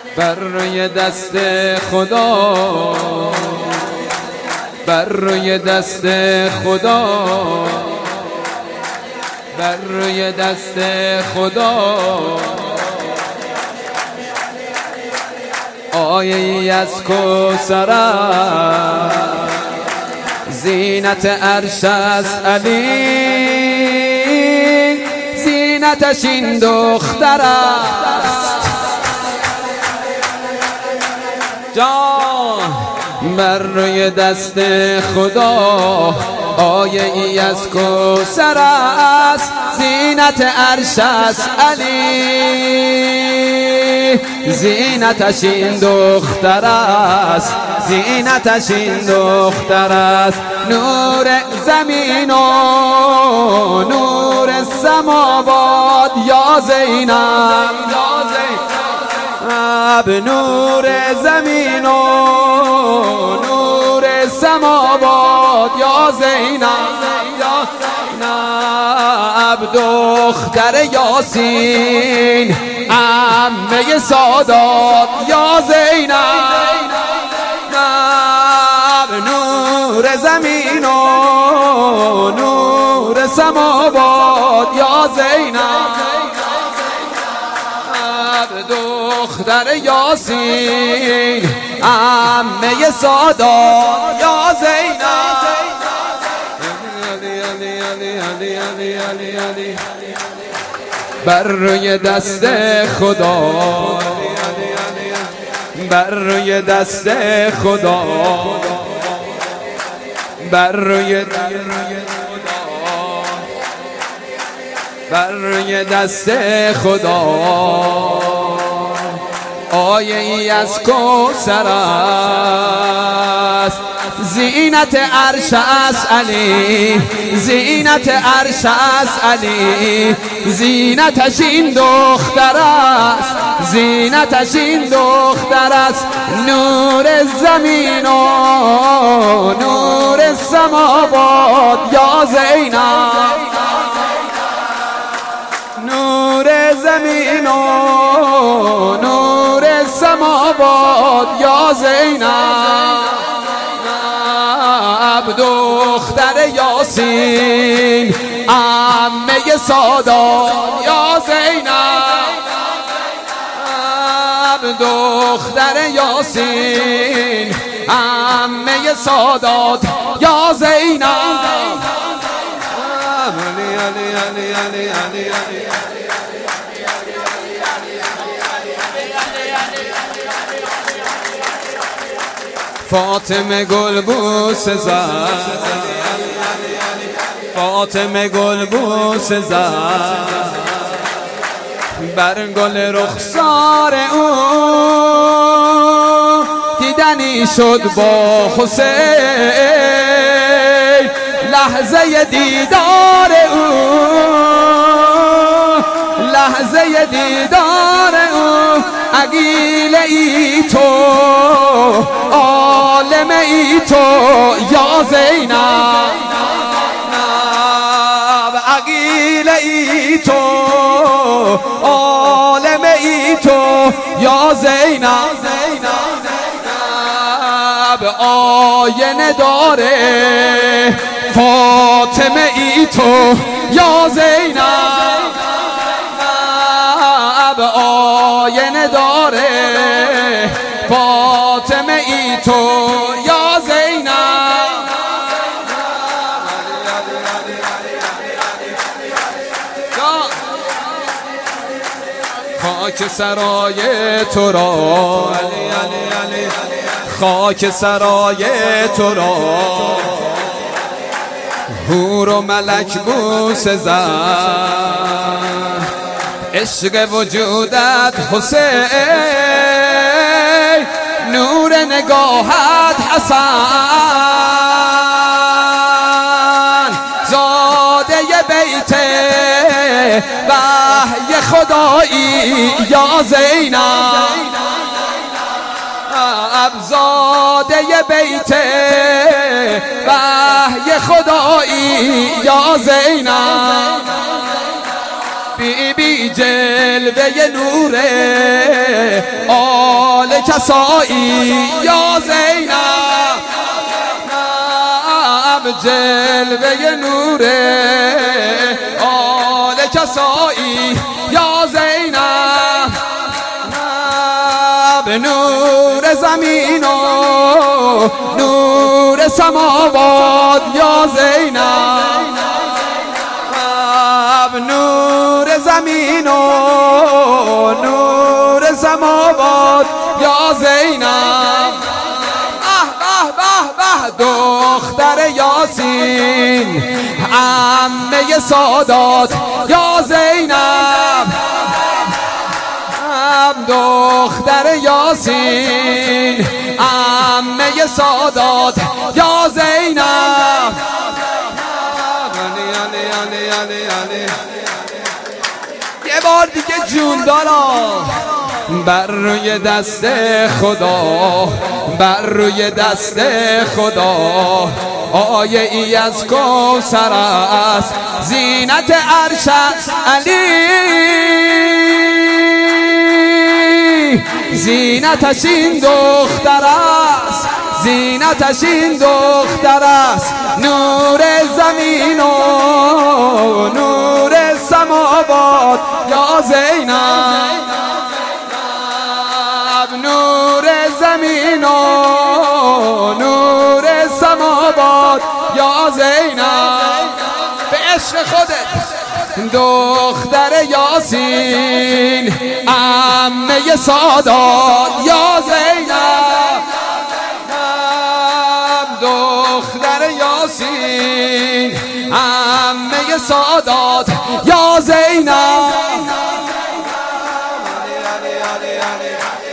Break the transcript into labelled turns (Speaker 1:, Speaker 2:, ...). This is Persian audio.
Speaker 1: بر روی دست خدا، بر روی دست خدا، بر روی دست خدا آیه ای از کوثر است، زینت عرش است علی، زینتش این دختر است. جان بر روی دست خدا آیه ای از کوثر است، زینت عرش است علی، زینتش این دختر است، زینتش این دختر است. نور زمین و نور سماوات یا زینب، نور زمین و نور سماوات یا زینب، دختر یاسین عمه سادات یا زینب، نور زمین و نور سماوات یا زینب، دختر یاسین عمه سادات یا زینب. بر روی دست خدا، بر روی دست خدا، بر روی بر روی دست خدا آیه ای از کوثر است، زینت عرش است علی، زینت عرش است علی، زینتش این دختر است، زینتش این دختر است. نور زمین و نور سماوات یا زینب، نور زمین و نور سماوات یا زینب، دختر یاسین عمه سادات یا زینب، دختر یاسین عمه سادات یا زینب. فاطمه گل بوسه زد، فاطمه گل بوسه زد بر گل رخسار او، دیدنی شد با حسین لحظه دیدار او، لحظه دیدار او. عقیله ای تو، عالم ای تو یا زینب، عقیله ای تو، عالم ای تو یا زینب. آینه داره فاطمه ای تو یا زینب، آینه داره فاطمه ای تو یا زینب. خاک سرای تو را، خاک سرای تو را حور و ملک بوسه زد، عشق وجودت حسین، نور نگاهت حسن، زاده بیت وحی خدایی یا زینب، ابزاده بیت وحی خدایی یا زینب. بی بی جلوه نور کسایی یا زینب جلوه نوره آل کسایی یا زینب نور زمین و نور سماوات یا زینب نور زمین و نور سماوات یا زینب دختر یاسین عمه سادات یا زینب دختر یاسین عمه سادات یا زینب یه بار دیگه جون دارم بر روی دست خدا بر روی دست خدا آیه ای از کوثر است زینت عرش علی زینتش این دختر است زینتش این دختر است نور زمین و نور سماوات یا زینب نور زمین و نور سماوات یا زینب به عشق خودت دختر یاسین عمه سادات یا زینب دختر یاسین عمه سادات یا زینب